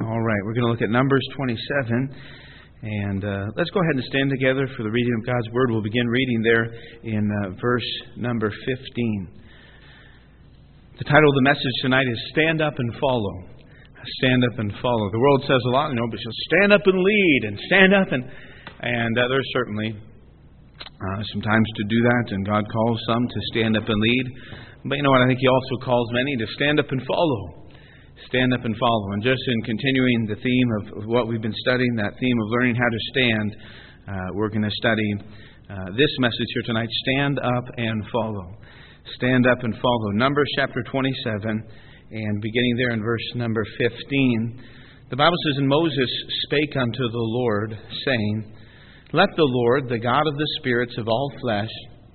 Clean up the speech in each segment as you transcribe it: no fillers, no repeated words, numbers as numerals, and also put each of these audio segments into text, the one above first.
All right, we're going to look at Numbers 27. And let's go ahead and stand together for the reading of God's Word. We'll begin reading there in verse number 15. The title of the message tonight is Stand Up and Follow. Stand up and follow. The world says a lot, but it says stand up and lead and stand up. And there's certainly some times to do that, and God calls some to stand up and lead. But you know what? I think He also calls many to stand up and follow. Stand up and follow. And just in continuing the theme of what we've been studying, that theme of learning how to stand, we're going to study this message here tonight, Stand Up and Follow. Stand up and follow. Numbers chapter 27, and beginning there in verse number 15. The Bible says, And Moses spake unto the Lord, saying, Let the Lord, the God of the spirits of all flesh,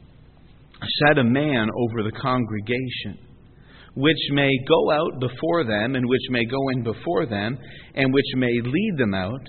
set a man over the congregation, which may go out before them, and which may go in before them, and which may lead them out,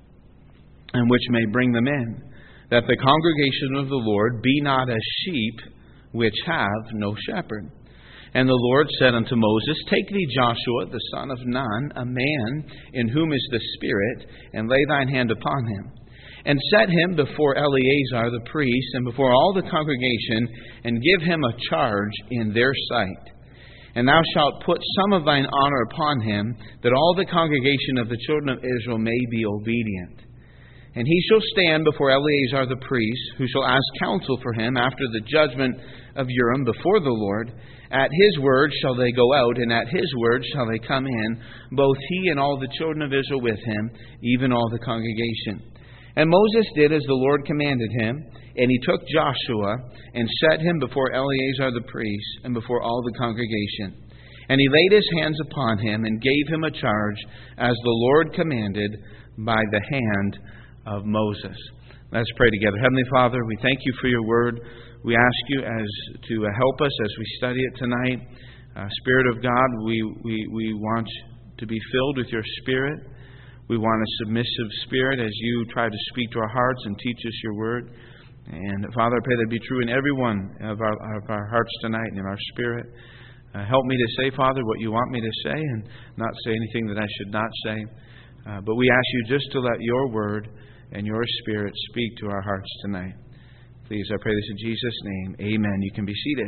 and which may bring them in, that the congregation of the Lord be not as sheep which have no shepherd. And the Lord said unto Moses, Take thee Joshua, the son of Nun, a man in whom is the Spirit, and lay thine hand upon him, and set him before Eleazar the priest, and before all the congregation, and give him a charge in their sight. And thou shalt put some of thine honor upon him, that all the congregation of the children of Israel may be obedient. And he shall stand before Eleazar the priest, who shall ask counsel for him after the judgment of Urim before the Lord. At his word shall they go out, and at his word shall they come in, both he and all the children of Israel with him, even all the congregation. And Moses did as the Lord commanded him, and he took Joshua and set him before Eleazar the priest and before all the congregation. And he laid his hands upon him and gave him a charge as the Lord commanded by the hand of Moses. Let's pray together. Heavenly Father, we thank you for your word. We ask you to help us as we study it tonight. Spirit of God, we want to be filled with your Spirit. We want a submissive spirit as you try to speak to our hearts and teach us your word. And Father, I pray that be true in every one of our hearts tonight and in our spirit. Help me to say, Father, what you want me to say and not say anything that I should not say. But we ask you just to let your word and your Spirit speak to our hearts tonight. Please, I pray this in Jesus' name. Amen. You can be seated.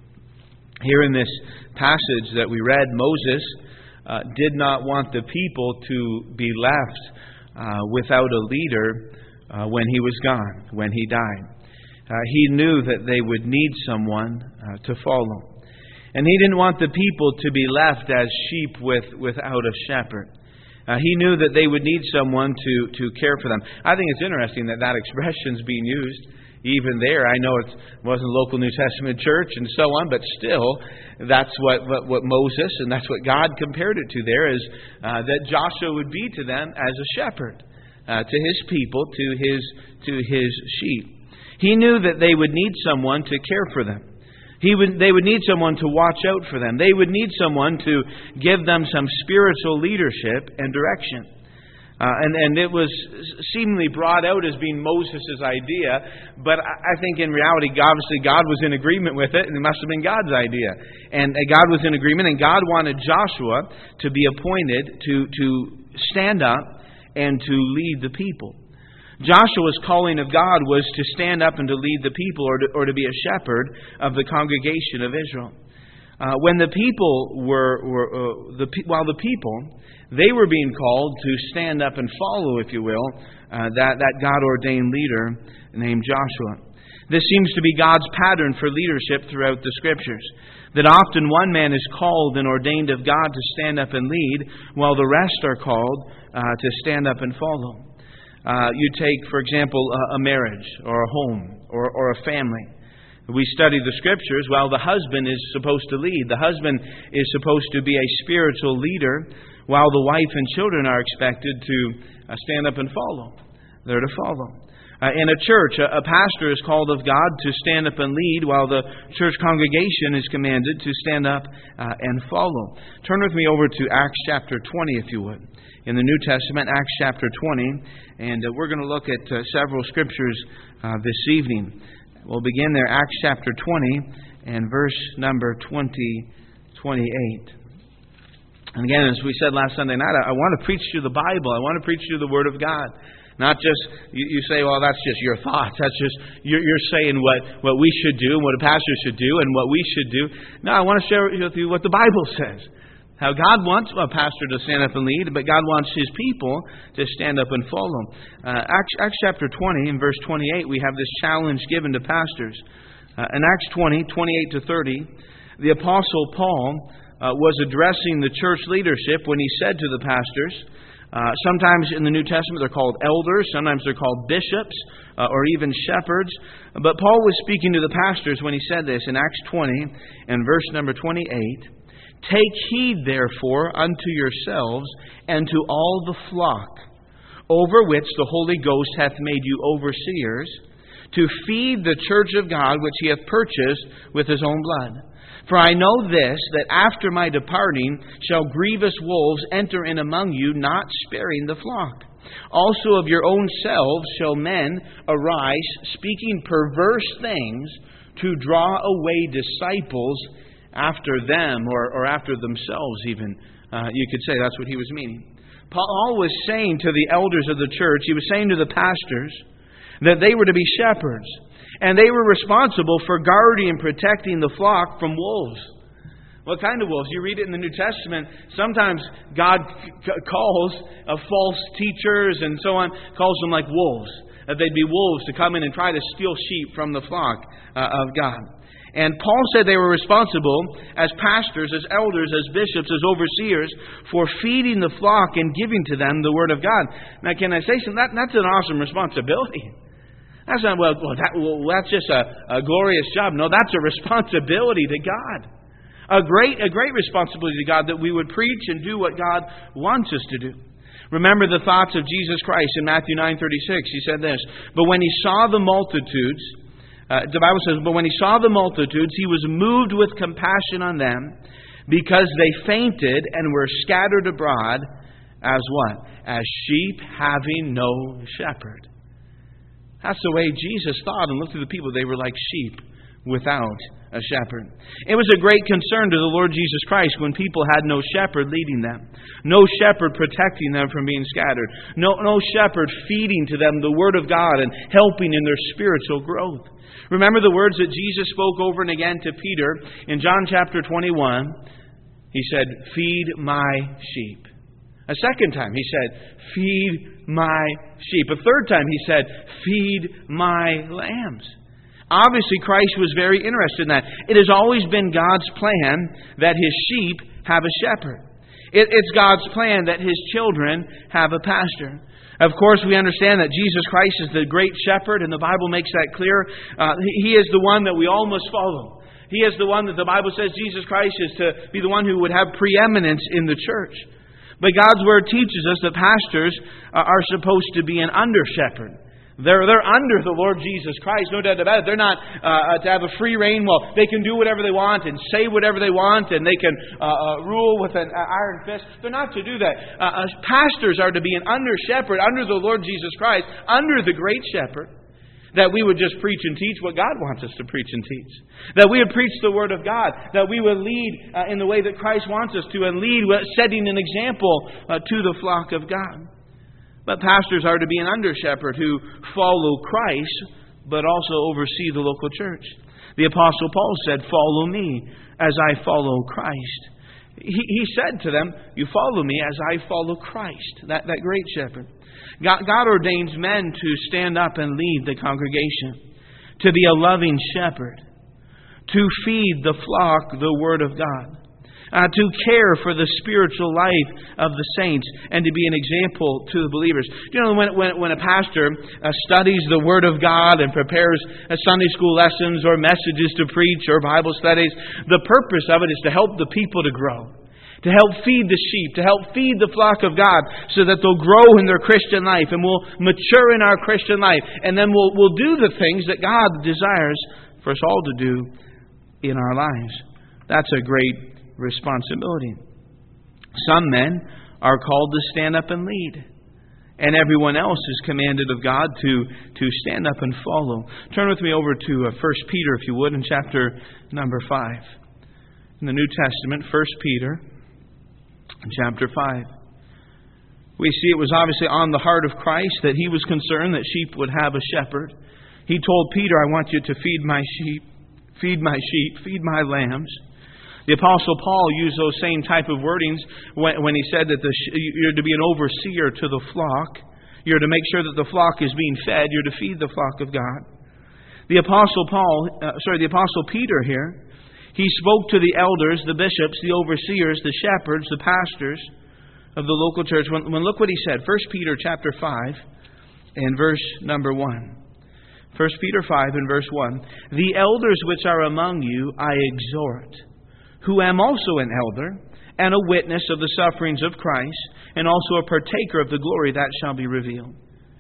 Here in this passage that we read, Moses did not want the people to be left without a leader when he was gone, when he died. He knew that they would need someone to follow. And he didn't want the people to be left as sheep without a shepherd. He knew that they would need someone to care for them. I think it's interesting that expression's being used even there. I know it wasn't a local New Testament church and so on, but still, that's what Moses and that's what God compared it to there, is that Joshua would be to them as a shepherd, to his people, to his sheep. He knew that they would need someone to care for them. They would need someone to watch out for them. They would need someone to give them some spiritual leadership and direction. And it was seemingly brought out as being Moses' idea, but I think in reality, obviously God was in agreement with it, and it must have been God's idea. And God was in agreement, and God wanted Joshua to be appointed to stand up and to lead the people. Joshua's calling of God was to stand up and to lead the people, or to be a shepherd of the congregation of Israel. When the people while the people, they were being called to stand up and follow, if you will, that God-ordained leader named Joshua. This seems to be God's pattern for leadership throughout the Scriptures. That often one man is called and ordained of God to stand up and lead, while the rest are called to stand up and follow. You take, for example, a marriage or a home or a family. We study the Scriptures. Well, the husband is supposed to lead. The husband is supposed to be a spiritual leader, while the wife and children are expected to stand up and follow. They're to follow. In a church, a pastor is called of God to stand up and lead, while the church congregation is commanded to stand up and follow. Turn with me over to Acts chapter 20, if you would. In the New Testament, Acts chapter 20, and we're going to look at several scriptures this evening. We'll begin there, Acts chapter 20 and verse number 28. And again, as we said last Sunday night, I want to preach you the Bible. I want to preach you the Word of God. Not just, you say, well, that's just your thoughts. That's just, you're saying what we should do and what a pastor should do and what we should do. No, I want to share with you what the Bible says. How God wants a pastor to stand up and lead, but God wants His people to stand up and follow. Acts chapter 20, in verse 28, we have this challenge given to pastors. In Acts 20, 28 to 30, the Apostle Paul was addressing the church leadership when he said to the pastors, sometimes in the New Testament they're called elders, sometimes they're called bishops, or even shepherds. But Paul was speaking to the pastors when he said this in Acts 20 and verse number 28. Take heed therefore unto yourselves and to all the flock, over which the Holy Ghost hath made you overseers, to feed the church of God which He hath purchased with His own blood. For I know this, that after my departing shall grievous wolves enter in among you, not sparing the flock. Also of your own selves shall men arise, speaking perverse things, to draw away disciples after them, or after themselves even. You could say that's what he was meaning. Paul was saying to the elders of the church, he was saying to the pastors, that they were to be shepherds. And they were responsible for guarding and protecting the flock from wolves. What kind of wolves? You read it in the New Testament. Sometimes God calls false teachers and so on, calls them like wolves. That they'd be wolves to come in and try to steal sheep from the flock of God. And Paul said they were responsible as pastors, as elders, as bishops, as overseers for feeding the flock and giving to them the Word of God. Now, can I say something? That's an awesome responsibility. That's not, that's just a glorious job. No, that's a responsibility to God. A great responsibility to God that we would preach and do what God wants us to do. Remember the thoughts of Jesus Christ in Matthew 9:36. He said this, but when He saw the multitudes, the Bible says, but when He saw the multitudes, He was moved with compassion on them because they fainted and were scattered abroad as what? As sheep having no shepherd. That's the way Jesus thought and looked at the people. They were like sheep without a shepherd. It was a great concern to the Lord Jesus Christ when people had no shepherd leading them. No shepherd protecting them from being scattered. No shepherd feeding to them the Word of God and helping in their spiritual growth. Remember the words that Jesus spoke over and again to Peter in John chapter 21. He said, feed my sheep. A second time he said, feed my sheep. A third time he said, feed my lambs. Obviously, Christ was very interested in that. It has always been God's plan that His sheep have a shepherd. It's God's plan that His children have a pastor. Of course, we understand that Jesus Christ is the great shepherd, and the Bible makes that clear. He is the one that we all must follow. He is the one that the Bible says Jesus Christ is to be the one who would have preeminence in the church. But God's Word teaches us that pastors are supposed to be an under-shepherd. They're under the Lord Jesus Christ, no doubt about it. They're not to have a free reign. Well, they can do whatever they want and say whatever they want, and they can rule with an iron fist. They're not to do that. Pastors are to be an under-shepherd, under the Lord Jesus Christ, under the great shepherd. That we would just preach and teach what God wants us to preach and teach. That we would preach the Word of God. That we would lead in the way that Christ wants us to, and lead setting an example to the flock of God. But pastors are to be an under-shepherd who follow Christ, but also oversee the local church. The Apostle Paul said, follow me as I follow Christ. He said to them, you follow me as I follow Christ, that great shepherd. God ordains men to stand up and lead the congregation, to be a loving shepherd, to feed the flock the Word of God, to care for the spiritual life of the saints, and to be an example to the believers. You know, when a pastor studies the Word of God and prepares Sunday school lessons or messages to preach or Bible studies, the purpose of it is to help the people to grow. To help feed the sheep, to help feed the flock of God so that they'll grow in their Christian life and we'll mature in our Christian life. And then we'll do the things that God desires for us all to do in our lives. That's a great responsibility. Some men are called to stand up and lead. And everyone else is commanded of God to stand up and follow. Turn with me over to 1 Peter, if you would, in chapter number 5. In the New Testament, 1 Peter In chapter 5, we see it was obviously on the heart of Christ that He was concerned that sheep would have a shepherd. He told Peter, I want you to feed my sheep, feed my lambs. The Apostle Paul used those same type of wordings when he said that you're to be an overseer to the flock. You're to make sure that the flock is being fed. You're to feed the flock of God. The Apostle Peter here, he spoke to the elders, the bishops, the overseers, the shepherds, the pastors of the local church. When look what he said. 1 Peter chapter 5 and verse number 1. 1 Peter 5 and verse 1. The elders which are among you I exhort, who am also an elder, and a witness of the sufferings of Christ, and also a partaker of the glory that shall be revealed.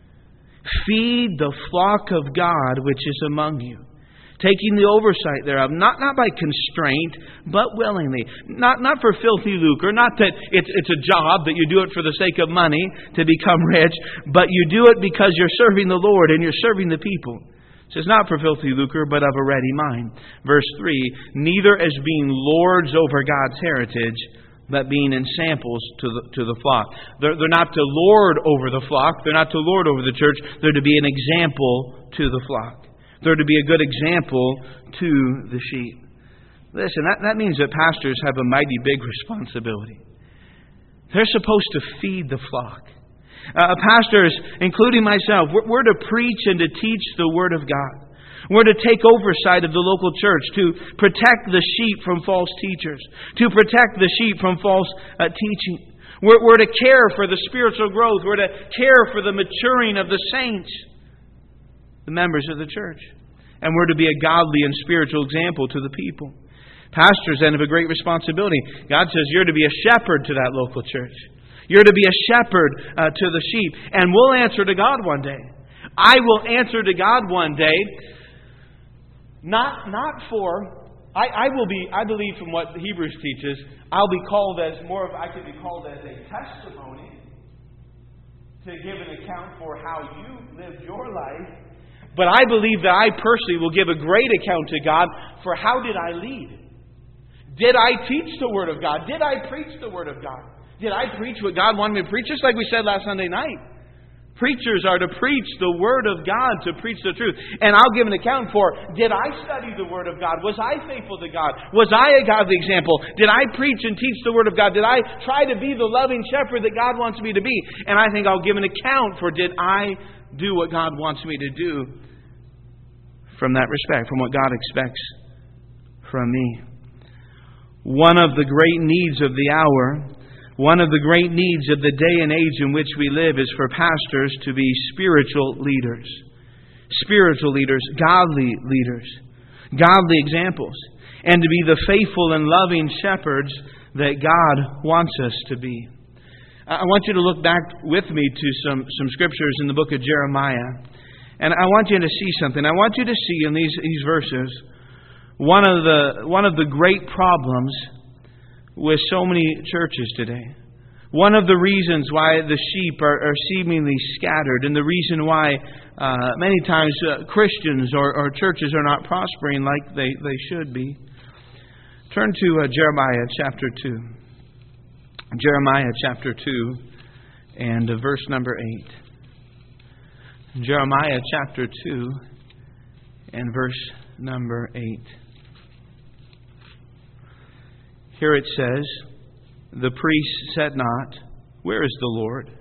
Feed the flock of God which is among you, taking the oversight thereof, not by constraint, but willingly. Not for filthy lucre, not that it's a job, that you do it for the sake of money to become rich, but you do it because you're serving the Lord and you're serving the people. It says, not for filthy lucre, but of a ready mind. Verse 3, neither as being lords over God's heritage, but being in samples to the flock. They're not to lord over the flock. They're not to lord over the church. They're to be an example to the flock. They're to be a good example to the sheep. Listen, that means that pastors have a mighty big responsibility. They're supposed to feed the flock. Pastors, including myself, we're to preach and to teach the Word of God. We're to take oversight of the local church, to protect the sheep from false teachers, to protect the sheep from false teaching. We're to care for the spiritual growth. We're to care for the maturing of the saints, the members of the church. And we're to be a godly and spiritual example to the people. Pastors then have a great responsibility. God says you're to be a shepherd to that local church. You're to be a shepherd to the sheep. And we'll answer to God one day. I will answer to God one day. Not for... I believe from what Hebrews teaches, I'll be called as I could be called as a testimony to give an account for how you lived your life. But I believe that I personally will give a great account to God for how did I lead? Did I teach the Word of God? Did I preach the Word of God? Did I preach what God wanted me to preach? Just like we said last Sunday night. Preachers are to preach the Word of God, to preach the truth. And I'll give an account for, did I study the Word of God? Was I faithful to God? Was I a godly example? Did I preach and teach the Word of God? Did I try to be the loving shepherd that God wants me to be? And I think I'll give an account for, did I do what God wants me to do from that respect, from what God expects from me. One of the great needs of the hour, one of the great needs of the day and age in which we live is for pastors to be spiritual leaders. Spiritual leaders, godly leaders, godly examples, and to be the faithful and loving shepherds that God wants us to be. I want you to look back with me to some scriptures in the book of Jeremiah. And I want you to see something. I want you to see in these verses one of the great problems with so many churches today. One of the reasons why the sheep are seemingly scattered, and the reason why many times Christians or churches are not prospering like they should be. Turn to Jeremiah chapter 2. Jeremiah chapter 2 and verse number 8. Jeremiah chapter 2 and verse number 8. Here it says, the priests said not, where is the Lord?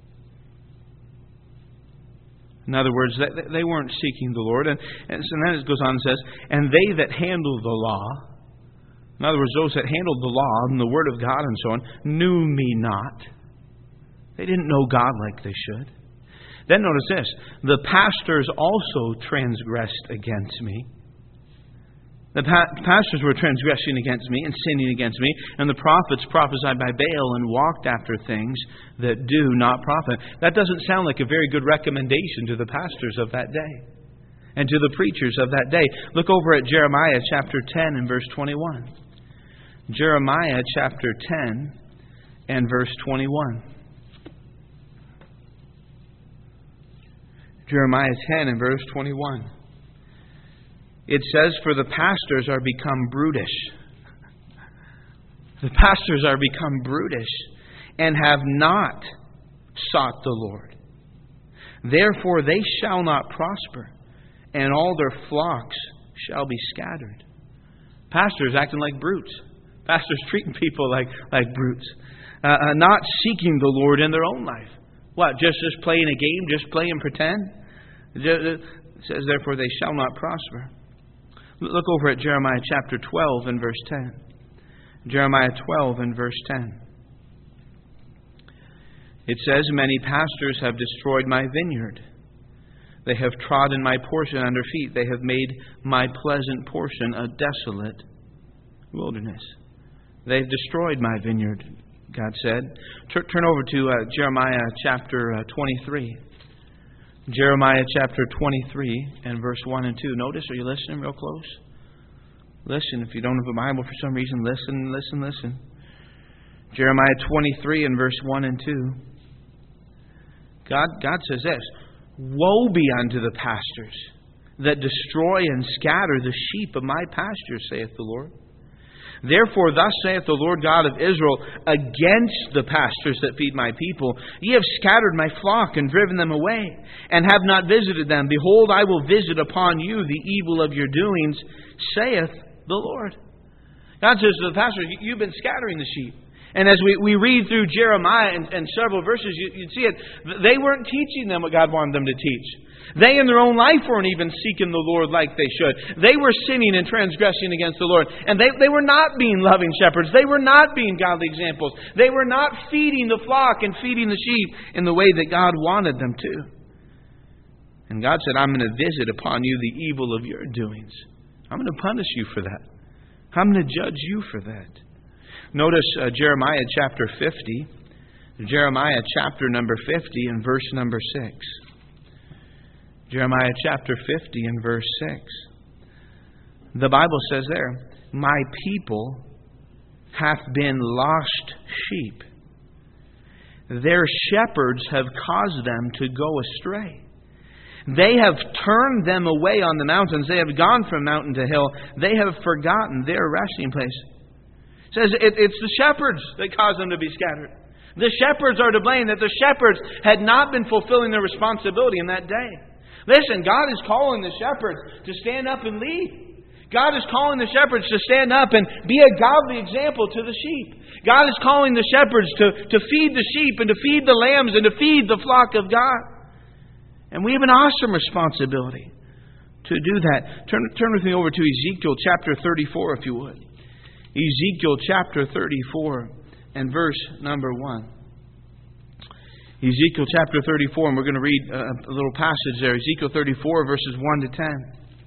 In other words, they weren't seeking the Lord. And then it goes on and says, and they that handle the law, in other words, those that handled the law and the Word of God and so on, knew me not. They didn't know God like they should. Then notice this, the pastors also transgressed against me. The pastors were transgressing against me and sinning against me, and the prophets prophesied by Baal and walked after things that do not profit. That doesn't sound like a very good recommendation to the pastors of that day and to the preachers of that day. Look over at Jeremiah chapter 10 and verse 21. Jeremiah chapter 10 and verse 21. Jeremiah 10 and verse 21. It says, for the pastors are become brutish. The pastors are become brutish and have not sought the Lord. Therefore they shall not prosper, and all their flocks shall be scattered. Pastors acting like brutes. Pastors treating people like brutes. Not seeking the Lord in their own life. What? Just playing a game? Just playing pretend? It says, therefore they shall not prosper. Look over at Jeremiah chapter 12 and verse 10. Jeremiah 12 and verse 10. It says, many pastors have destroyed my vineyard. They have trodden my portion under feet. They have made my pleasant portion a desolate wilderness. They've destroyed my vineyard, God said. Turn over to Jeremiah chapter 23. Jeremiah chapter 23 and verse 1 and 2. Notice, are you listening real close? Listen, if you don't have a Bible for some reason, listen. Jeremiah 23 and verse 1 and 2. God says this, woe be unto the pastors that destroy and scatter the sheep of my pasture, saith the Lord. Therefore, thus saith the Lord God of Israel, against the pastors that feed my people, ye have scattered my flock and driven them away, and have not visited them. Behold, I will visit upon you the evil of your doings, saith the Lord. God says to the pastors, you've been scattering the sheep. And as we read through Jeremiah and several verses, you'd see it. They weren't teaching them what God wanted them to teach. They in their own life weren't even seeking the Lord like they should. They were sinning and transgressing against the Lord. And they were not being loving shepherds. They were not being godly examples. They were not feeding the flock and feeding the sheep in the way that God wanted them to. And God said, I'm going to visit upon you the evil of your doings. I'm going to punish you for that. I'm going to judge you for that. Notice Jeremiah chapter 50. Jeremiah chapter number 50 and verse number 6. Jeremiah chapter 50 and verse 6. The Bible says there, my people hath been lost sheep. Their shepherds have caused them to go astray. They have turned them away on the mountains. They have gone from mountain to hill. They have forgotten their resting place. It says it's the shepherds that cause them to be scattered. The shepherds are to blame, that the shepherds had not been fulfilling their responsibility in that day. Listen, God is calling the shepherds to stand up and lead. God is calling the shepherds to stand up and be a godly example to the sheep. God is calling the shepherds to feed the sheep and to feed the lambs and to feed the flock of God. And we have an awesome responsibility to do that. Turn with me over to Ezekiel chapter 34, if you would. Ezekiel chapter 34 and verse number 1. Ezekiel chapter 34, and we're going to read a little passage there. Ezekiel 34, verses 1 to 10.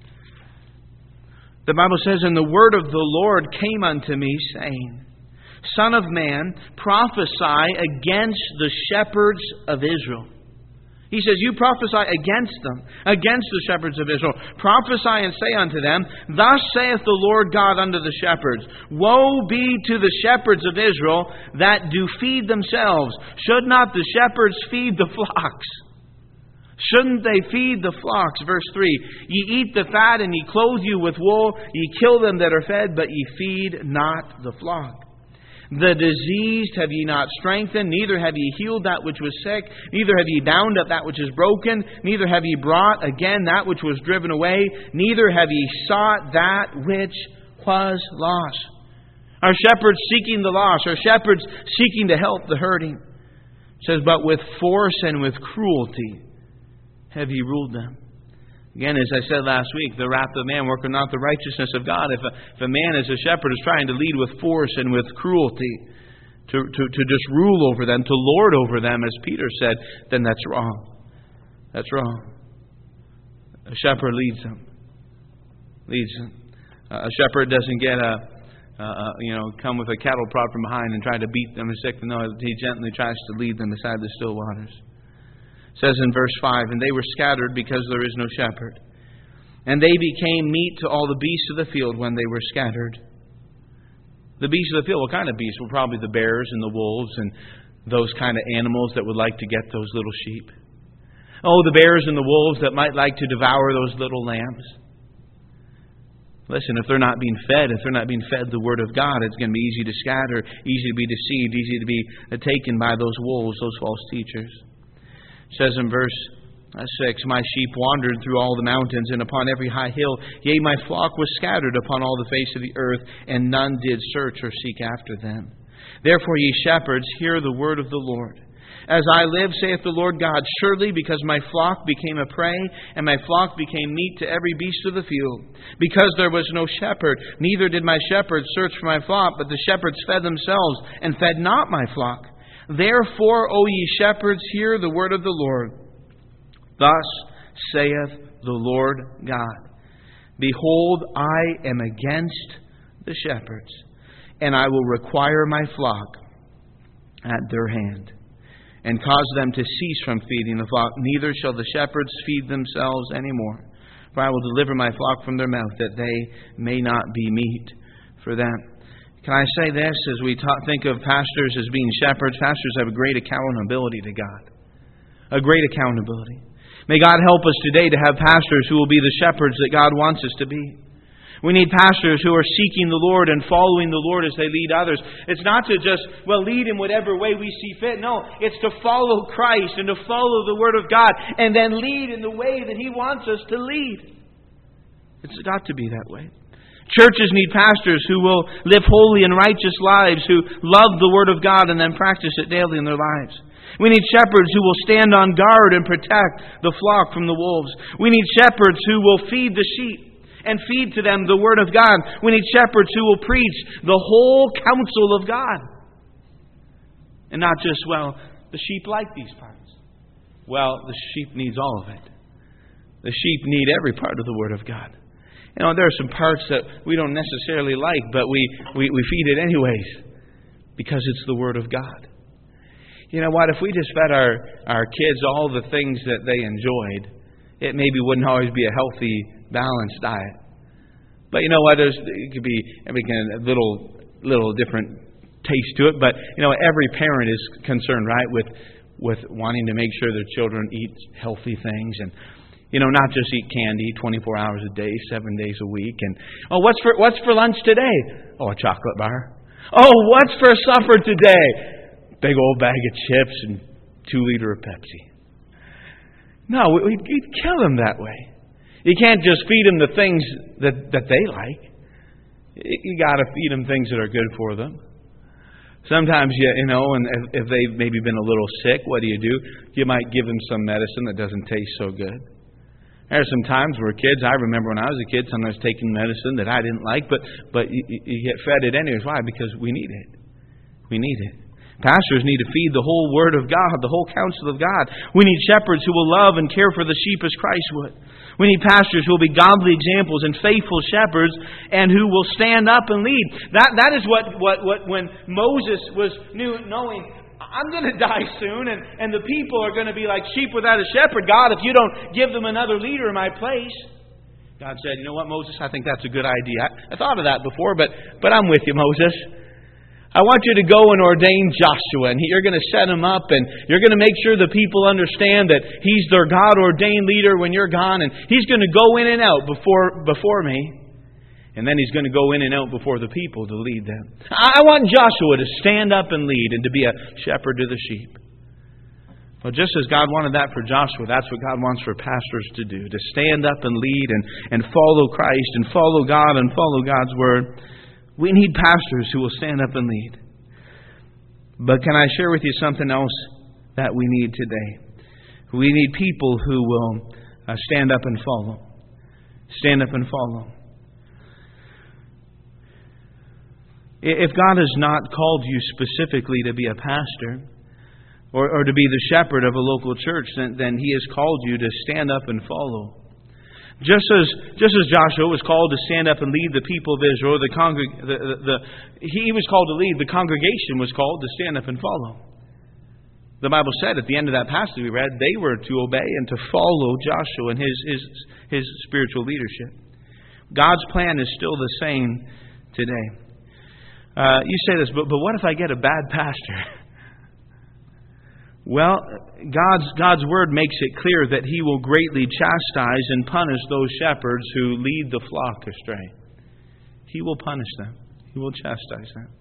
The Bible says, and the word of the Lord came unto me, saying, Son of man, prophesy against the shepherds of Israel. He says, you prophesy against them, against the shepherds of Israel. Prophesy and say unto them, Thus saith the Lord God unto the shepherds, Woe be to the shepherds of Israel that do feed themselves. Should not the shepherds feed the flocks? Shouldn't they feed the flocks? Verse 3, Ye eat the fat, and ye clothe you with wool. Ye kill them that are fed, but ye feed not the flock. The diseased have ye not strengthened, neither have ye healed that which was sick, neither have ye bound up that which is broken, neither have ye brought again that which was driven away, neither have ye sought that which was lost. Our shepherds seeking the lost, our shepherds seeking to help the hurting. It says, But with force and with cruelty have ye ruled them. Again, as I said last week, the wrath of man worketh not the righteousness of God. If a man as a shepherd is trying to lead with force and with cruelty, to just rule over them, to lord over them, as Peter said, then that's wrong. That's wrong. A shepherd leads them. A shepherd doesn't get come with a cattle prod from behind and try to beat them and sick them. No, he gently tries to lead them beside the still waters. It says in verse 5, And they were scattered because there is no shepherd. And they became meat to all the beasts of the field when they were scattered. The beasts of the field, what kind of beasts? Well, probably the bears and the wolves and those kind of animals that would like to get those little sheep. Oh, the bears and the wolves that might like to devour those little lambs. Listen, if they're not being fed the Word of God, it's going to be easy to scatter, easy to be deceived, easy to be taken by those wolves, those false teachers. It says in verse 6, "My sheep wandered through all the mountains and upon every high hill. Yea, my flock was scattered upon all the face of the earth, and none did search or seek after them. Therefore, ye shepherds, hear the word of the Lord. As I live, saith the Lord God, surely because my flock became a prey, and my flock became meat to every beast of the field. Because there was no shepherd, neither did my shepherds search for my flock, but the shepherds fed themselves, and fed not my flock. Therefore, O ye shepherds, hear the word of the Lord. Thus saith the Lord God, Behold, I am against the shepherds, and I will require my flock at their hand, and cause them to cease from feeding the flock. Neither shall the shepherds feed themselves any more. For I will deliver my flock from their mouth, that they may not be meat for them." Can I say this, as we think of pastors as being shepherds, pastors have a great accountability to God. A great accountability. May God help us today to have pastors who will be the shepherds that God wants us to be. We need pastors who are seeking the Lord and following the Lord as they lead others. It's not to just, lead in whatever way we see fit. No, it's to follow Christ and to follow the Word of God and then lead in the way that He wants us to lead. It's got to be that way. Churches need pastors who will live holy and righteous lives, who love the Word of God and then practice it daily in their lives. We need shepherds who will stand on guard and protect the flock from the wolves. We need shepherds who will feed the sheep and feed to them the Word of God. We need shepherds who will preach the whole counsel of God. And not just, the sheep like these parts. The sheep needs all of it. The sheep need every part of the Word of God. There are some parts that we don't necessarily like, but we feed it anyways, because it's the Word of God. You know what? If we just fed our kids all the things that they enjoyed, it maybe wouldn't always be a healthy, balanced diet. But you know what? It could be a little different taste to it. But every parent is concerned, right, with wanting to make sure their children eat healthy things, and not just eat candy 24 hours a day, 7 days a week. And what's for lunch today? A chocolate bar. What's for supper today? Big old bag of chips and 2 liters of Pepsi. No, we'd kill them that way. You can't just feed them the things that they like. You got to feed them things that are good for them. Sometimes, and if they've maybe been a little sick, what do? You might give them some medicine that doesn't taste so good. There are some times where kids, I remember when I was a kid, sometimes taking medicine that I didn't like, but you get fed it anyways. Why? Because we need it. We need it. Pastors need to feed the whole Word of God, the whole counsel of God. We need shepherds who will love and care for the sheep as Christ would. We need pastors who will be godly examples and faithful shepherds, and who will stand up and lead. That is what when Moses was knowing, I'm going to die soon, and the people are going to be like sheep without a shepherd. God, if you don't give them another leader in my place. God said, you know what, Moses, I think that's a good idea. I thought of that before, but I'm with you, Moses. I want you to go and ordain Joshua, and you're going to set him up, and you're going to make sure the people understand that he's their God-ordained leader when you're gone, and he's going to go in and out before me, and then he's going to go in and out before the people to lead them. I want Joshua to stand up and lead and to be a shepherd to the sheep. Well, just as God wanted that for Joshua, that's what God wants for pastors to do, to stand up and lead and follow Christ and follow God and follow God's Word. We need pastors who will stand up and lead. But can I share with you something else that we need today? We need people who will stand up and follow. Stand up and follow. If God has not called you specifically to be a pastor or to be the shepherd of a local church, then He has called you to stand up and follow. Just as Joshua was called to stand up and lead the people of Israel, he was called to lead. The congregation was called to stand up and follow. The Bible said at the end of that passage we read, they were to obey and to follow Joshua and his spiritual leadership. God's plan is still the same today. You say this, but what if I get a bad pastor? Well, God's Word makes it clear that He will greatly chastise and punish those shepherds who lead the flock astray. He will punish them. He will chastise them.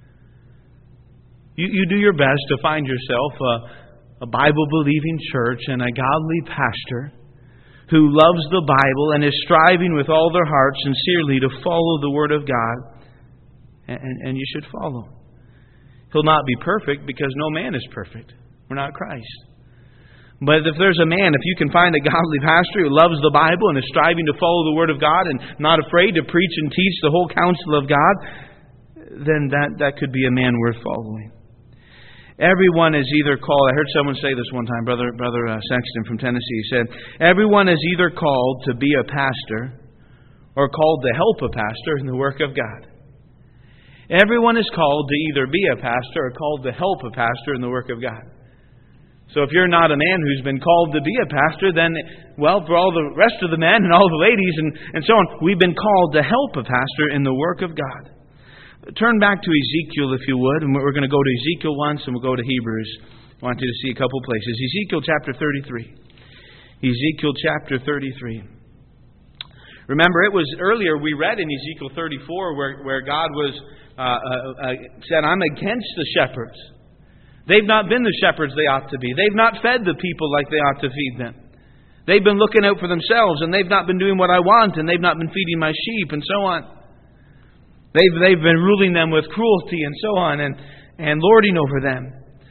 You do your best to find yourself a Bible-believing church and a godly pastor who loves the Bible and is striving with all their heart sincerely to follow the Word of God. And you should follow. He'll not be perfect because no man is perfect. We're not Christ. But if there's a man, if you can find a godly pastor who loves the Bible and is striving to follow the Word of God and not afraid to preach and teach the whole counsel of God, then that could be a man worth following. Everyone is either called, I heard someone say this one time, Brother Sexton from Tennessee, he said, everyone is either called to be a pastor or called to help a pastor in the work of God. Everyone is called to either be a pastor or called to help a pastor in the work of God. So if you're not a man who's been called to be a pastor, then, well, for all the rest of the men and all the ladies and so on, we've been called to help a pastor in the work of God. Turn back to Ezekiel, if you would, and we're going to go to Ezekiel once, and we'll go to Hebrews. I want you to see a couple places. Ezekiel chapter 33. Ezekiel chapter 33. Remember, it was earlier we read in Ezekiel 34 where God was said, I'm against the shepherds. They've not been the shepherds they ought to be. They've not fed the people like they ought to feed them. They've been looking out for themselves, and they've not been doing what I want, and they've not been feeding my sheep, and so on. They've been ruling them with cruelty and so on, and lording over them.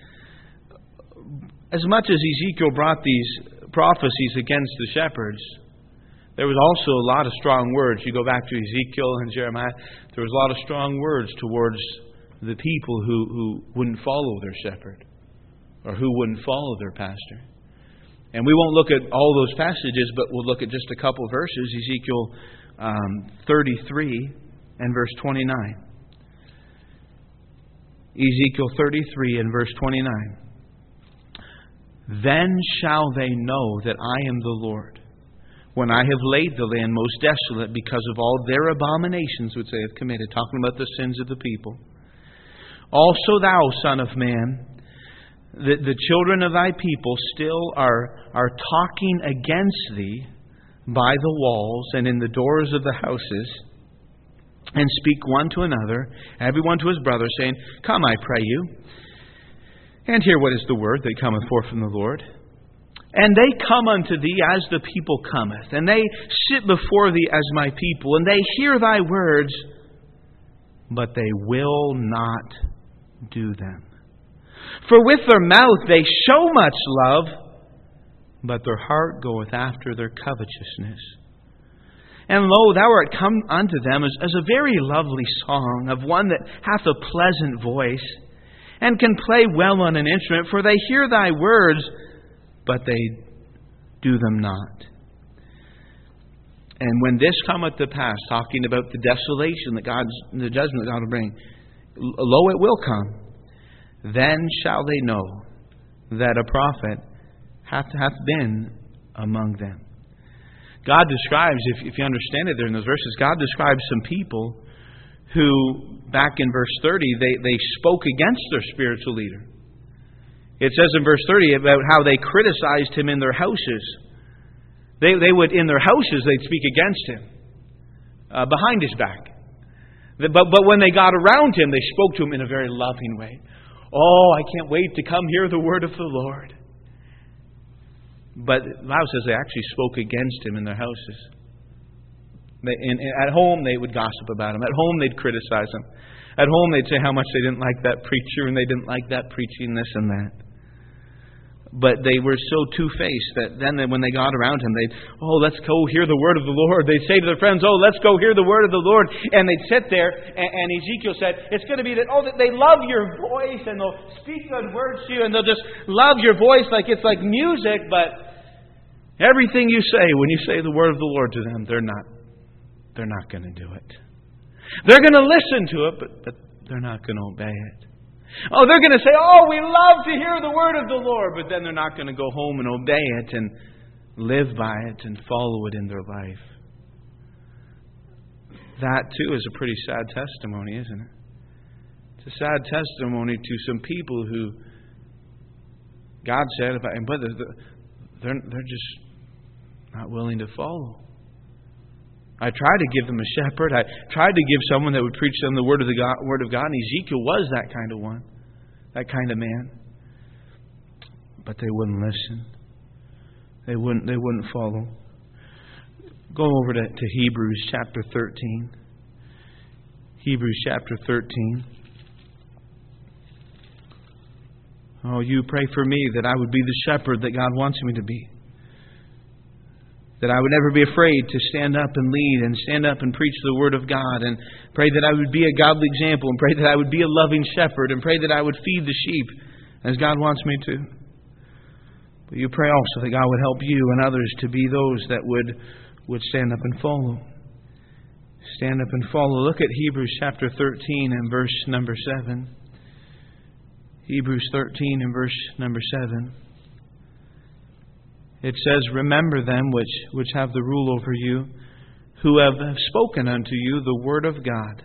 As much as Ezekiel brought these prophecies against the shepherds, there was also a lot of strong words. You go back to Ezekiel and Jeremiah, there was a lot of strong words towards the people who wouldn't follow their shepherd or who wouldn't follow their pastor. And we won't look at all those passages, but we'll look at just a couple verses. Ezekiel 33 and verse 29. Ezekiel 33 and verse 29. Then shall they know that I am the Lord, when I have laid the land most desolate because of all their abominations which they have committed. Talking about the sins of the people. Also thou, son of man, the children of thy people still are talking against thee by the walls and in the doors of the houses, and speak one to another, every one to his brother, saying, Come, I pray you, and hear what is the word that cometh forth from the Lord. And they come unto thee as the people cometh, and they sit before thee as my people, and they hear thy words, but they will not do them. For with their mouth they show much love, but their heart goeth after their covetousness. And lo, thou art come unto them as a very lovely song, of one that hath a pleasant voice, and can play well on an instrument, for they hear thy words, but they do them not. And when this cometh to pass, talking about the desolation the judgment that God will bring, lo, it will come. Then shall they know that a prophet hath been among them. God describes, if you understand it there in those verses, God describes some people who, back in verse 30, they spoke against their spiritual leader. It says in verse 30 about how they criticized him in their houses. They would, in their houses, they'd speak against him, behind his back. But when they got around him, they spoke to him in a very loving way. Oh, I can't wait to come hear the word of the Lord. But the Bible says they actually spoke against him in their houses. At home, they would gossip about him. At home, they'd criticize him. At home, they'd say how much they didn't like that preacher and they didn't like that preaching, this and that. But they were so two-faced that then when they got around him, let's go hear the word of the Lord. They'd say to their friends, let's go hear the word of the Lord. And they'd sit there, and Ezekiel said, it's going to be that they love your voice, and they'll speak good words to you, and they'll just love your voice like it's like music, but everything you say, when you say the word of the Lord to them, they're not going to do it. They're going to listen to it, but they're not going to obey it. They're going to say, we love to hear the word of the Lord, but then they're not going to go home and obey it and live by it and follow it in their life. That, too, is a pretty sad testimony, isn't it? It's a sad testimony to some people who God said, but they're just not willing to follow. I tried to give them a shepherd. I tried to give someone that would preach them the Word of God. And Ezekiel was that kind of one, that kind of man. But they wouldn't listen. They wouldn't follow. Go over to Hebrews chapter 13. Hebrews chapter 13. Oh, you pray for me that I would be the shepherd that God wants me to be. That I would never be afraid to stand up and lead and stand up and preach the Word of God, and pray that I would be a godly example, and pray that I would be a loving shepherd, and pray that I would feed the sheep as God wants me to. But you pray also that God would help you and others to be those that would stand up and follow. Stand up and follow. Look at Hebrews chapter 13 and verse number 7. Hebrews 13 and verse number 7. It says, "Remember them which have the rule over you, who have spoken unto you the word of God,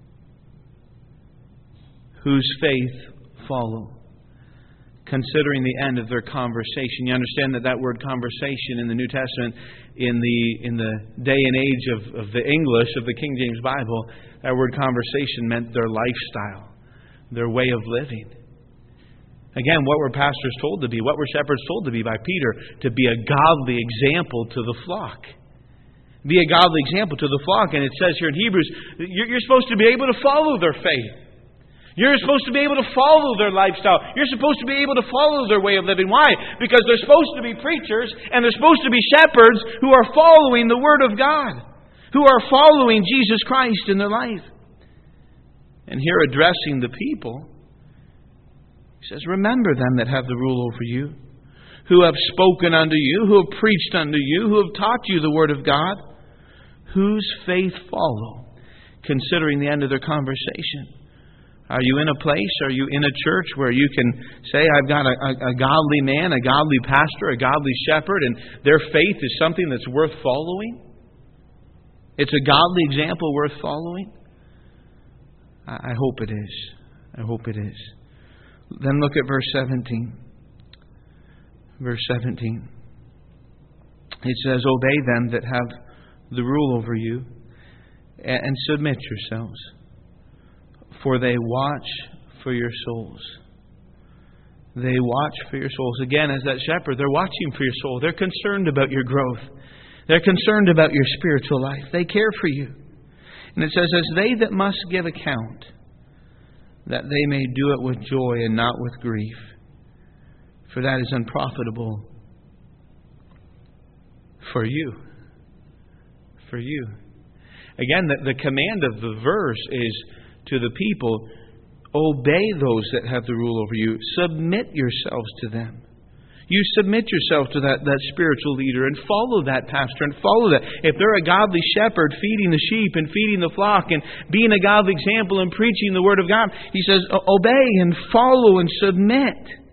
whose faith follow." Considering the end of their conversation. You understand that word conversation in the New Testament, in the day and age of the English, of the King James Bible, that word conversation meant their lifestyle, their way of living. Again, what were pastors told to be? What were shepherds told to be by Peter? To be a godly example to the flock. Be a godly example to the flock. And it says here in Hebrews, you're supposed to be able to follow their faith. You're supposed to be able to follow their lifestyle. You're supposed to be able to follow their way of living. Why? Because they're supposed to be preachers and they're supposed to be shepherds who are following the Word of God, who are following Jesus Christ in their life. And here addressing the people, he says, "Remember them that have the rule over you, who have spoken unto you, who have preached unto you, who have taught you the Word of God, whose faith follow," considering the end of their conversation. Are you in a place, are you in a church where you can say, I've got a godly man, a godly pastor, a godly shepherd, and their faith is something that's worth following? It's a godly example worth following? I hope it is. I hope it is. Then look at verse 17. Verse 17. It says, "Obey them that have the rule over you, and submit yourselves. For they watch for your souls." They watch for your souls. Again, as that shepherd, they're watching for your soul. They're concerned about your growth. They're concerned about your spiritual life. They care for you. And it says, "As they that must give account, that they may do it with joy and not with grief. For that is unprofitable for you." For you. Again, the command of the verse is to the people, obey those that have the rule over you. Submit yourselves to them. You submit yourself to that spiritual leader and follow that pastor and follow that. If they're a godly shepherd feeding the sheep and feeding the flock and being a godly example and preaching the Word of God, he says, obey and follow and submit.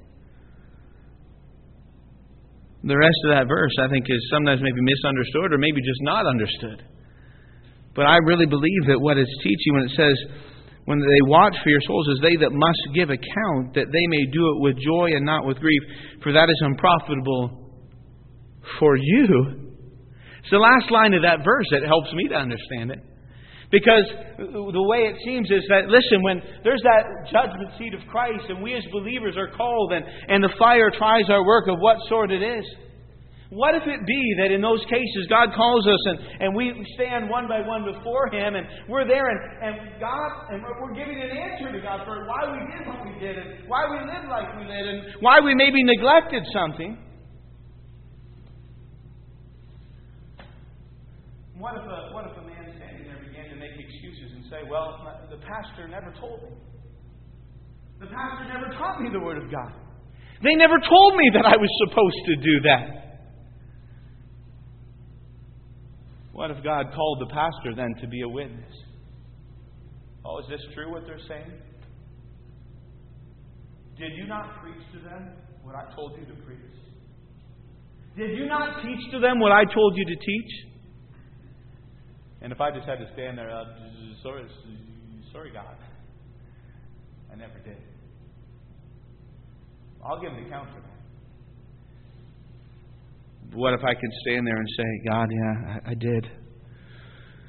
The rest of that verse, I think, is sometimes maybe misunderstood or maybe just not understood. But I really believe that what it's teaching when it says, when they watch for your souls, is they that must give account, that they may do it with joy and not with grief, for that is unprofitable for you. It's the last line of that verse that helps me to understand it. Because the way it seems is that, listen, when there's that judgment seat of Christ and we as believers are called and the fire tries our work of what sort it is. What if it be that in those cases God calls us and we stand one by one before Him and we're there and we're giving an answer to God for why we did what we did and why we lived like we lived and why we maybe neglected something. What if a man standing there began to make excuses and say, well, the pastor never told me. The pastor never taught me the Word of God. They never told me that I was supposed to do that. What if God called the pastor then to be a witness? Oh, is this true what they're saying? Did you not preach to them what I told you to preach? Did you not teach to them what I told you to teach? And if I just had to stand there, sorry God, I never did. I'll give an account for that. What if I could stand there and say, God, yeah, I did.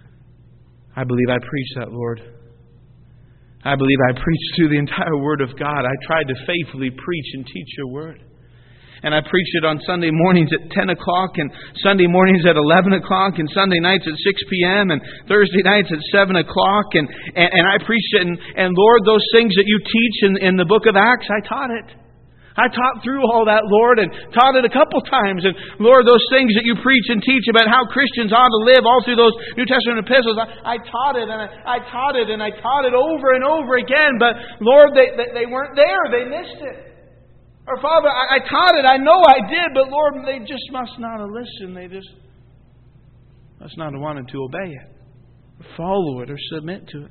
I believe I preached that, Lord. I believe I preached through the entire Word of God. I tried to faithfully preach and teach Your Word. And I preached it on Sunday mornings at 10 o'clock and Sunday mornings at 11 o'clock and Sunday nights at 6 p.m. and Thursday nights at 7 o'clock. And I preached it. And Lord, those things that You teach in the book of Acts, I taught it. I taught through all that, Lord, and taught it a couple times. And Lord, those things that You preach and teach about how Christians ought to live all through those New Testament epistles, I taught it, and I taught it, and I taught it over and over again. But Lord, they weren't there. They missed it. Or Father, I taught it. I know I did, but Lord, they just must not have listened. They just must not have wanted to obey it, or follow it, or submit to it.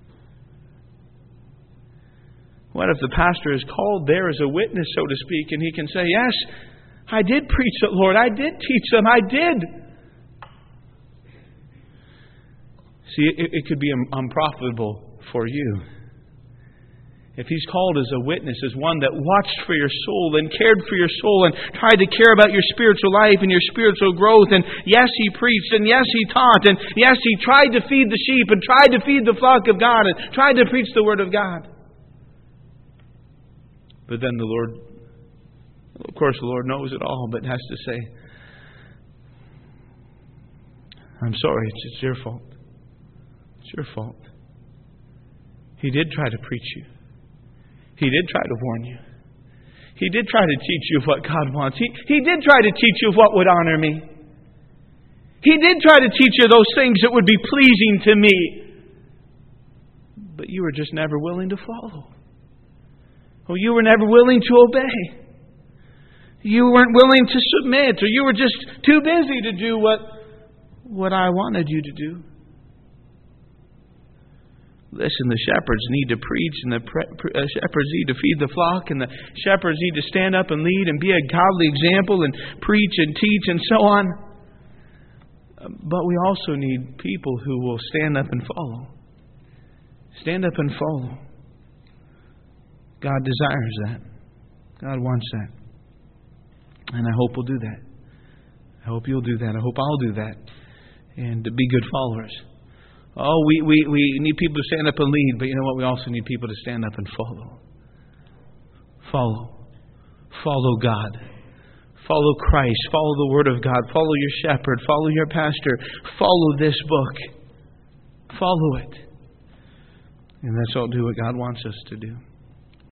What if the pastor is called there as a witness, so to speak, and he can say, yes, I did preach it, Lord. I did teach them. I did. See, it could be unprofitable for you. If he's called as a witness, as one that watched for your soul and cared for your soul and tried to care about your spiritual life and your spiritual growth, and yes, he preached, and yes, he taught, and yes, he tried to feed the sheep and tried to feed the flock of God and tried to preach the Word of God. But then the Lord, of course, the Lord knows it all, but has to say, I'm sorry, it's your fault. It's your fault. He did try to preach you. He did try to warn you. He did try to teach you what God wants. He did try to teach you what would honor me. He did try to teach you those things that would be pleasing to me. But you were just never willing to follow. Or you were never willing to obey. You weren't willing to submit. Or you were just too busy to do what I wanted you to do. Listen, the shepherds need to preach, and the shepherds need to feed the flock, and the shepherds need to stand up and lead and be a godly example and preach and teach and so on. But we also need people who will stand up and follow. Stand up and follow. God desires that. God wants that. And I hope we'll do that. I hope you'll do that. I hope I'll do that. And to be good followers. Oh, we need people to stand up and lead, but you know what? We also need people to stand up and follow. Follow. Follow God. Follow Christ. Follow the Word of God. Follow your shepherd. Follow your pastor. Follow this book. Follow it. And let's all do what God wants us to do.